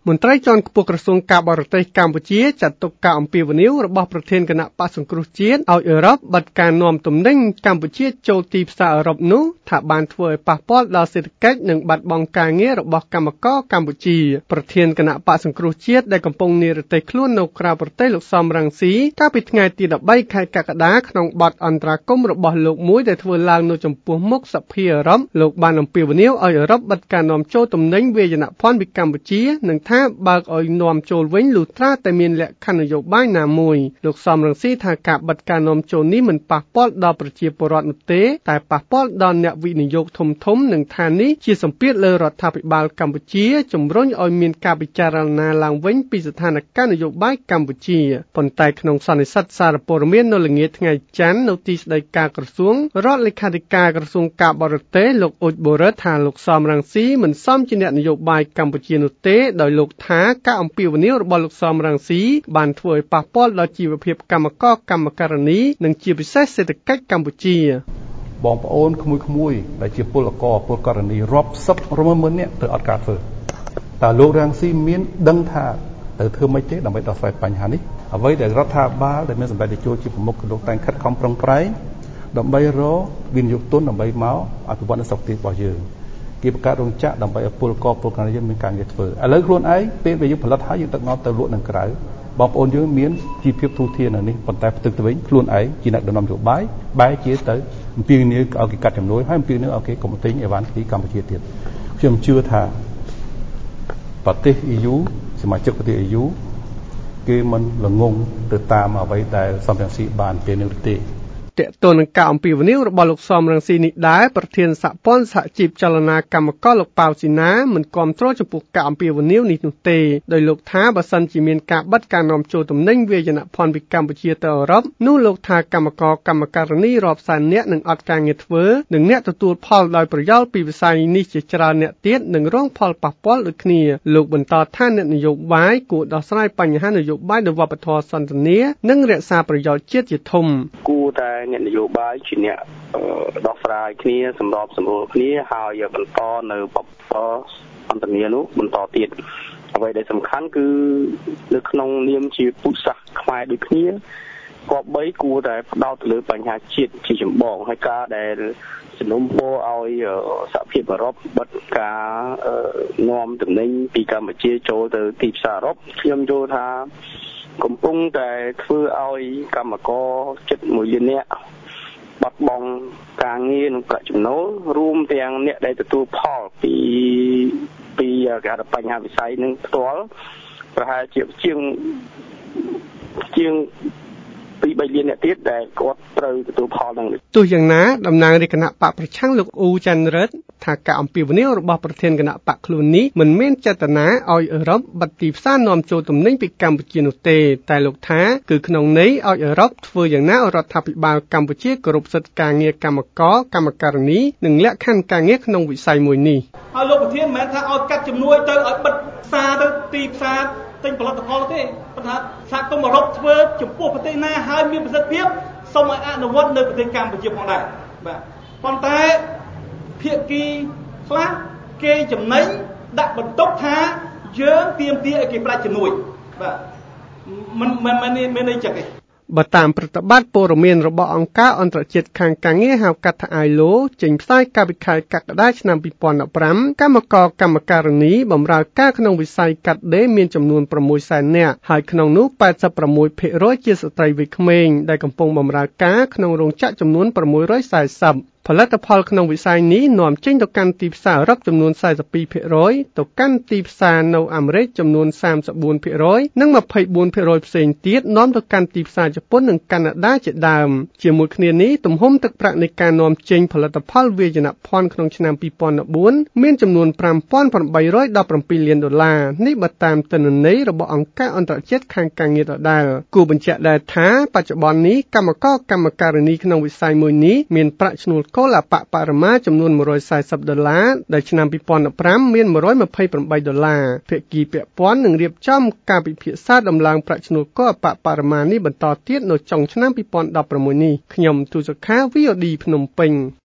មន្ត្រីជាន់ខ្ពស់ក្រសួងការបរទេសកម្ពុជាចាត់ទុកការអំពាវនាវរបស់ប្រធានគណៈបក្សសង្គ្រោះជាតិឲ្យអឺរ៉ុបបិទការនាំទំនិញកម្ពុជាចូលទីផ្សារអឺរ៉ុបនោះថាបានធ្វើឲ្យប៉ះពាល់ដល់សេដ្ឋកិច្ចនិងបាត់បង់ការងាររបស់កម្មករកម្ពុជាប្រធានគណៈបក្សសង្គ្រោះជាតិដែលកំពុងនិរទេសខ្លួននៅក្រៅប្រទេសលោកសំរងស៊ីកាលពីថ្ងៃទី13ខែកក្កដាក្នុងបទអន្តរាគមន៍របស់លោកមួយដែលធ្វើឡើងនៅចំពោះមុខសភាអឺរ៉ុបលោកបានអំពាវនាវឲ្យអឺរ៉ុបបិទការនាំចូលទំនិញវាយនភ័ណ្ឌពីកម្ពុជានិងថាបើកឲ្យនាំចូលវិញលុះត្រាតែមានលក្ខខណ្ឌនយោបាយណាមួយលោកសំរងស៊ីថាការបិទការនាំចូលនេះមិនប៉ះពាល់ដល់ប្រជាពលរដ្ឋនោះទេតែប៉ះពាល់ដល់អ្នកវិនិយោគធំៗនិងថានេះជាសម្ពាធលើរដ្ឋាភិបាលកម្ពុជាជំរុញឲ្យមានការពិចារណាឡើងវិញពីស្ថានភាពនយោបាយកម្ពុជាប៉ុន្តែក្នុងសន្និសីទសារព័ត៌មាននៅល្ងាចថ្ងៃច័ន្ទនៅទីស្តីការក្រសួងរដ្ឋលេខាធិការក្រសួងការបរទេសលោកអ៊ុចបូរិតថាលោកសំរងស៊ីមិនសមជាអ្នកនយោបាយកម្ពុជានោះទេដោយលោកថាការអំពាវនាវរបស់លោកសំរងស៊ីបានធ្វើឲ្យប៉ះពាល់ដល់ជីវភាពកម្មករកម្មការិនីនិងជាពិសេសសេដ្ឋកិច្ចកម្ពុជាបងប្អូនក្មួយៗដែលជាពលករពលករនីរាប់សិបរាប់ម៉ឺននាក់ទៅអត់ការធ្វើតើលោករងស៊ីមានដឹងថាទៅធ្វើម៉េចទេដើម្បីដោះស្រាយបញ្ហានេះអ្វីដែលរដ្ឋាភិបាលដែលមានសម្ដេចតេជោជាប្រមុខគឺលោកតែងខិតខំប្រឹងប្រែងដើម្បីរកវិនិយោគទុនដើម្បីមកអភិវឌ្ឍនៅស្រុកទៀតរបស់យើងគេបង្កើតរោងចក្រដើម្បីឲ្យពលករពលករយើងមានការងារធ្វើឥឡូវខ្លួនឯងពេលដែលយើងផលិតហើយយើងដឹកនាំទៅលក់នៅក្រៅបងប្អូនយើងមានជីវភាពទូធាននៅនេះប៉ុន្តែផ្ទុយទៅវិញខ្លួនឯងជាអ្នកដឹកនាំនយោបាយបែរជាទៅអំពាវនាវឲ្យគេកាត់ចំនួនហើយអំពាវនាវឲ្យគេកុំទិញអីវ៉ាន់ពីកម្ពុជាទៀតខ្ញុំជឿថាប្រទេស EU សមាជិកប្រទេស EU គេមិនល្ងងទៅតាមអ្វីដែលសំរងស៊ីបានពេលនេះទេតើតើនឹងការអំពាវនាវរបស់លោកសំរងស៊ីនេះដែរប្រធានសហព័ន្ធសហជីពចលនាកម្មករលោកប៉ៅស៊ីណាមិនគាំទ្រចំពោះការអំពាវនាវនេះនោះទេដោយលោកថាបើសិនជាមានការបិទការនាំចូលទំនិញវាយនភ័ណ្ឌពីកម្ពុជាទៅអឺរ៉ុបនោះលោកថាកម្មករកម្មការិនីរាប់សែននាក់នឹងអត់ការងារធ្វើនិងអ្នកទទួលផលដោយប្រយោលពីវិស័យនេះជាច្រើនអ្នកទៀតនឹងរងផលប៉ះពាល់ដូចគ្នាលោកបន្តថាអ្នកនយោបាយគួរដោះស្រាយបញ្ហានយោបាយដោយវប្បធម៌សន្តិនិកនិងរក្សាប្រយោជន៍ជាតិជាធំគួរតែអ្នកនយោបាយជាអ្នកដោះស្រាយគ្នាសម្របសម្រួលគ្នាហើយបន្តនៅបបសន្តិនិកនោះបន្តទៀតអ្វីដែលសំខាន់គឺនៅក្នុងនាមជាពុទ្ធសាសន៍ខ្មែរដូចគ្នាគប្បីគួរតែផ្ដោតទៅលើបញ្ហាជាតិជាចម្បងហើយការដែលជំនុំពរឲ្យសហភាពអឺរ៉ុបបិទការនាំទំនិញពីកម្ពុជាចូលទៅទីផ្សារអឺរ៉ុបខ្ញុំយល់ថាកំពុងតែធ្វើឲ្យកម្មករជិត1លាននាក់បាត់បង់ការងារនិងប្រាក់ចំណូលរួមទាំងអ្នកដែលទទួលផលពីការបញ្ហាវិស័យនឹងផ្ទាល់ប្រហែលជាជាង2-3លានអ្នកទៀតដែលគាត់ត្រូវទទួលផលនឹងទោះយ៉ាងណាតំណាងរាជគណៈបកប្រឆាំងលោកអ៊ូចាន់រិតថាការអំពាវនាវរបស់ប្រធានគណៈបកខ្លួននេះមិនមានចេតនាឲ្យអឺរ៉ុបបិទទីផ្សារនាំចូលទំនិញពីកម្ពុជានោះទេតែលោកថាគឺក្នុងន័យឲ្យអឺរ៉ុបធ្វើយ៉ាងណាឲ្យរដ្ឋាភិបាលកម្ពុជាគោរពសិទ្ធិការងារកម្មករកម្មការិនីនិងលក្ខខណ្ឌការងារក្នុងវិស័យមួយនេះហើយលោកប្រធានមិនមែនថាឲ្យកាត់ជំនួយទៅឲ្យបិទផ្សារទៅទីផ្សារទិញផលិតផលទេប៉ុន្តែសហគមន៍អឺរ៉ុបធ្វើចំពោះប្រទេសណាហើយមានប្រសិទ្ធភាពសូមឲ្យអនុវត្តនៅប្រទេសកម្ពុជាផងដែរបាទប៉ុន្តែភាគីខ្លះគេចំណេញដាក់បន្ទុកថាយើងទាមទារឲ្យគេប្រាក់ជំនួយបាទមិនមានអីចឹងទេបើតាមប្រតិបត្តិព័ត៌មានរបស់អង្គការអន្តរជាតិខាងការងារហៅកាត់ថា ILO ចេញផ្សាយកាលពីខែកក្កដាឆ្នាំ2015កម្មករកម្មការិនីបម្រើការក្នុងវិស័យកាត់ដេរមានចំនួន600,000នាក់ហើយក្នុងនោះ 86% ជាស្ត្រីវ័យក្មេងដែលកំពុងបម្រើការក្នុងរោងចក្រចំនួន640ផលិតផលក្នុងវិស័យនេះនាំចេញទៅកាន់ទីផ្សារអឺរ៉ុបចំនួន 42% ទៅកាន់ទីផ្សារនៅអាមេរិកចំនួន 34% និង 24% ផ្សេងទៀតនាំទៅកាន់ទីផ្សារជប៉ុននិងកាណាដាជាដើមជាមួយគ្នានេះទំហំទឹកប្រាក់នៃការនាំចេញផលិតផលវាយនភ័ណ្ឌក្នុងឆ្នាំ2014មានចំនួន $5,817 លាននេះបើតាមទិន្នន័យរបស់អង្គការអន្តរជាតិខាងការងារដដែលគួរបញ្ជាក់ដែរថាបច្ចុប្បន្ននេះកម្មករកម្មការិនីក្នុងវិស័យមួយនេះមានប្រាក់ឈ្នួលគោលអបបរមាចំនួន$140ដែលឆ្នាំ2015មាន$128ភាគីពាក់ព័ន្ធនឹងរៀបចំការពិភាក្សាដំឡើងប្រាក់ឈ្នួលគោលអបបរមានេះបន្តទៀតនៅចុងឆ្នាំ2016នេះខ្ញុំទូសុខា VOD ភ្នំពេញ